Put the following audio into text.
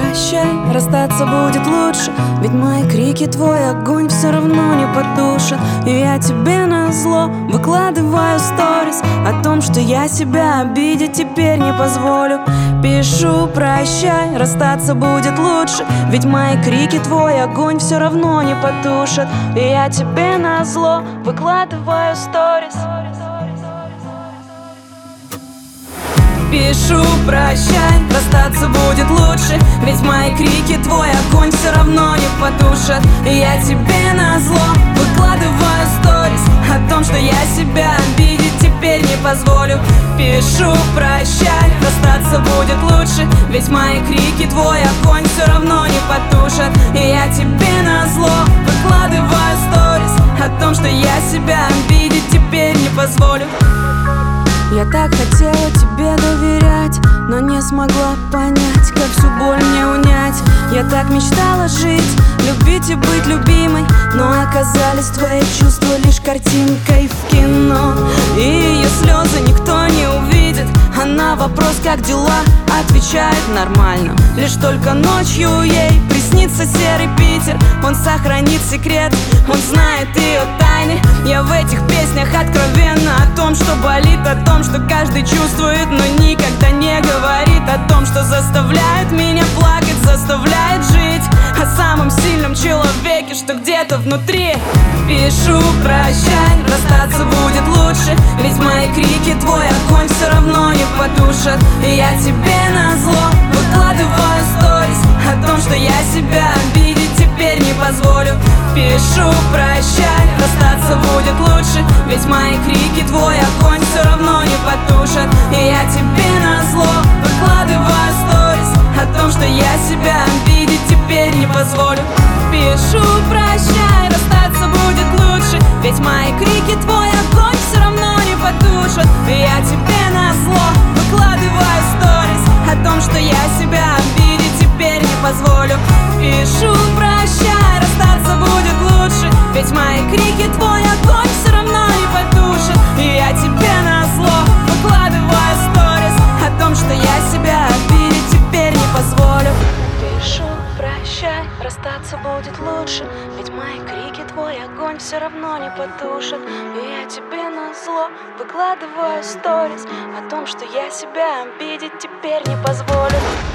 прощай, расстаться будет лучше, ведь мои крики твой огонь все равно не потушит. И я тебе назло выкладываю сторис о том, что я себя обидеть теперь не позволю. Пишу прощай, расстаться будет лучше, ведь мои крики твой огонь все равно не потушит. И я тебе назло выкладываю сторис. Пишу прощай, расстаться будет лучше, ведь мои крики твой огонь все равно не потушат. И я тебе назло выкладываю сторис о том, что я себя обидеть теперь не позволю. Пишу прощай, расстаться будет лучше, ведь мои крики твой огонь все равно не потушат. И я тебе назло выкладываю сторис о том, что я себя обидеть теперь не позволю. Я так хотела тебе доверять, но не смогла понять, как всю боль мне унять. Я так мечтала жить, любить и быть любимой, но оказались твои чувства лишь картинкой в кино. И ее слезы никто не увидит, а на вопрос «как дела?» отвечает нормально. Лишь только ночью ей приснится серый Питер. Он сохранит секрет, он знает ее тайны. Я в этих песнях откровенно о том, что болит, о том, что каждый чувствует, но никогда не говорит, о том, что заставляет меня плакать, заставляет жить, о самом сильном человеке, что где-то внутри. Пишу прощай, расстаться будет лучше, ведь мои крики твой огонь все равно не потушат. И я тебе назло выкладываю сторис о том, что я себя обидеть теперь не позволю. Пишу прощай, расстаться будет лучше, ведь мои крики твой огонь все равно не потушат. И я тебе назло выкладываю сторис о том, что я себя обидеть теперь не позволю. Пишу прощай, расстаться будет лучше, ведь мои крики твой огонь все равно не потушат. И я тебе назло выкладываю сторис о том, что я себя обидеть теперь не позволю. Пишу прощай, расстаться будет лучше, ведь мои крики твой огонь все равно не потушит. И я тебе назло выкладываю сторис о том, что я себя обидеть теперь не позволю. Пишу прощай, расстаться будет лучше, ведь мои крики твой огонь все равно не потушит. И я тебе назло выкладываю сторис о том, что я себя обидеть теперь не позволю.